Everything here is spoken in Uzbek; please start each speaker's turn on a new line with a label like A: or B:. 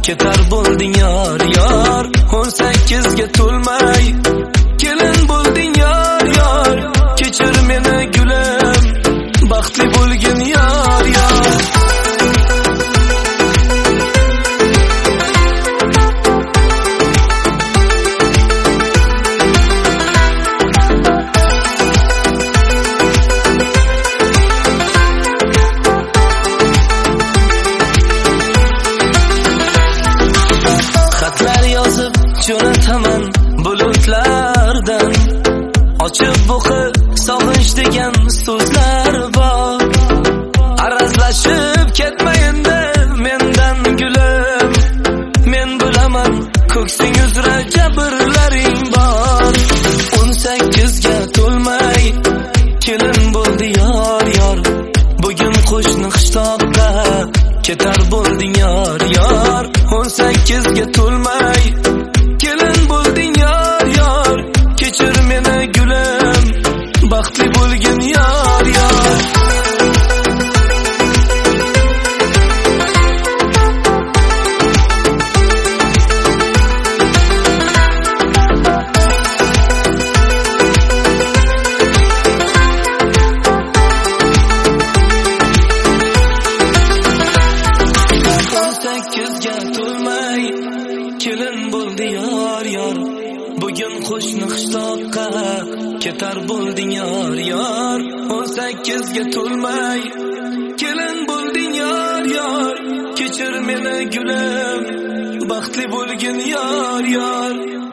A: ketar bo'lding yor yor. 18 ga to'lmay kelin bo'lding yor yor. Kechir meni gulim, baxtli bo'lgin yor yor. Jo'nataman bulutlardan, ochib o'qib sog'inch degan so'zlar bor. Arazlashib ketma endi mendan gulim, men bilaman ko'ksing uzra jabrlaring bor. 18 ga to'lmay kelin bo'ldi yor yor. Bugun qo'shni qishloqqa ketar bo'lding yor yor. 18 ga to'lmay kelin bo'lding yor yor. Kechir meni gulim, baxtli bo'lgin yor yor. Kelin bo'ldi yor yor. Bugun qo'shni qishloqqa ketar bo'lding yor yor. 18 ga to'lmay kelin bo'lding yor yor. Kechir meni gulim, baxtli bo'lgin yor yor.